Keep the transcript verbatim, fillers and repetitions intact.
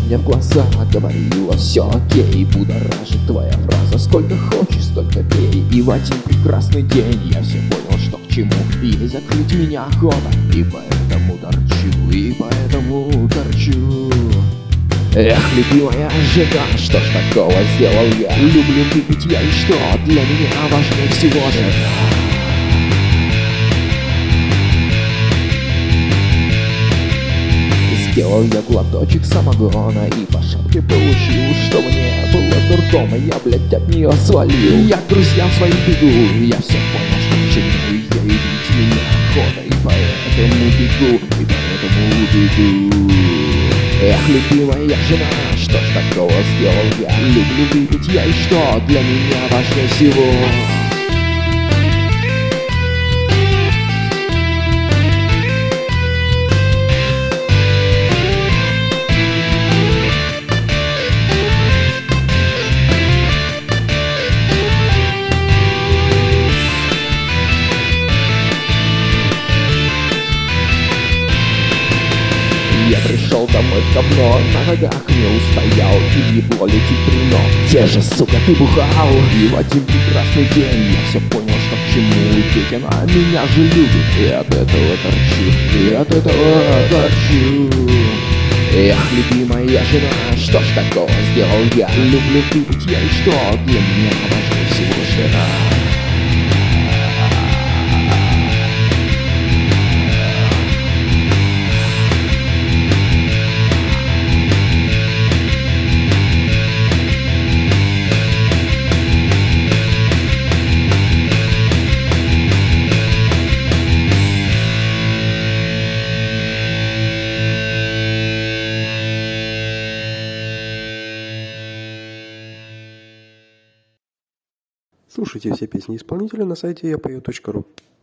мне в глаза говорила: все окей, будоражит твоя фраза. Сколько хочешь, столько пей. И в один прекрасный день я все понял, что к чему. Ей закрыть меня охота, и поэтому торчу, и поэтому торчу. Эх, любимая жена, что ж такого сделал я? Люблю выпить я, и что для меня важнее всего жена. Сделал я глоточек самогона и по шапке получил, что мне было дурдом, и я, блядь, от нее свалил. Я к друзьям своим бегу, я все понял, что к чему. Я видеть меня охота, и поэтому бегу, и поэтому бегу. Эх, любимая жена, что ж такого сделал я? Люблю выпить я, и что для меня важнее всего. Я пришел домой в говно, на ногах не устоял, и ебло летит при ног. Где же, сука, ты бухал? И в один прекрасный день я все понял, что к чему. Ведь она меня же любит, и от этого торчу, и от этого торчу. Эх, любимая жена, что ж такого сделал я? Люблю выпить я, и что для меня важнее всего жена. Слушайте все песни исполнителя на сайте я пою точка ру.